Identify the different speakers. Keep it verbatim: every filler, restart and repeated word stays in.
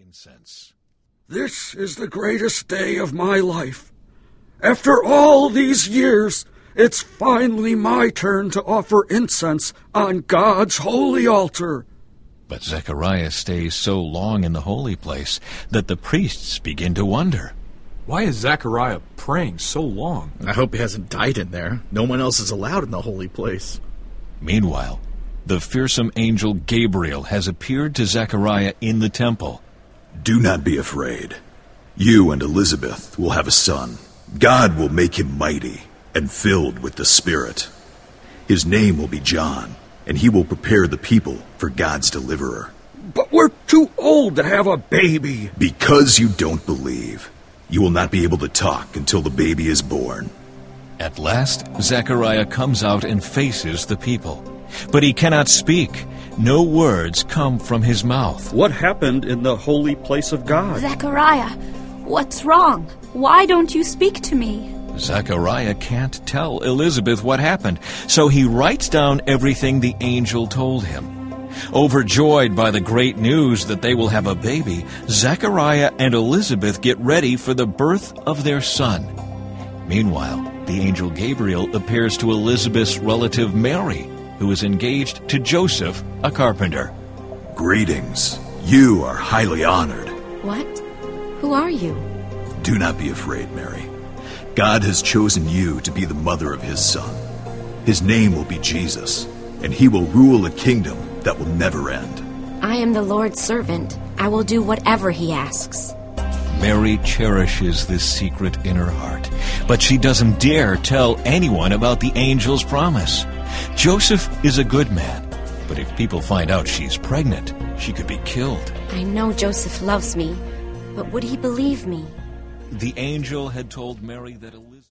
Speaker 1: incense.
Speaker 2: This is the greatest day of my life. After all these years, it's finally my turn to offer incense on God's holy altar.
Speaker 1: But Zechariah stays so long in the holy place that the priests begin to wonder.
Speaker 3: Why is Zechariah praying so long?
Speaker 4: I hope he hasn't died in there. No one else is allowed in the holy place.
Speaker 1: Meanwhile, the fearsome angel Gabriel has appeared to Zechariah in the temple.
Speaker 5: Do not be afraid. You and Elizabeth will have a son. God will make him mighty and filled with the Spirit. His name will be John, and he will prepare the people for God's deliverer.
Speaker 2: But we're too old to have a baby.
Speaker 5: Because you don't believe, you will not be able to talk until the baby is born.
Speaker 1: At last, Zechariah comes out and faces the people. But he cannot speak. No words come from his mouth.
Speaker 2: What happened in the holy place of God?
Speaker 6: Zechariah, what's wrong? Why don't you speak to me?
Speaker 1: Zechariah can't tell Elizabeth what happened, so he writes down everything the angel told him. Overjoyed by the great news that they will have a baby, Zechariah and Elizabeth get ready for the birth of their son. Meanwhile, the angel Gabriel appears to Elizabeth's relative Mary, who is engaged to Joseph, a carpenter.
Speaker 5: Greetings. You are highly honored.
Speaker 6: What? Who are you?
Speaker 5: Do not be afraid, Mary. God has chosen you to be the mother of his son. His name will be Jesus, and he will rule a kingdom that will never end.
Speaker 6: I am the Lord's servant. I will do whatever he asks.
Speaker 1: Mary cherishes this secret in her heart, but she doesn't dare tell anyone about the angel's promise. Joseph is a good man, but if people find out she's pregnant, she could be killed.
Speaker 6: I know Joseph loves me, but would he believe me?
Speaker 1: The angel had told Mary that Elizabeth...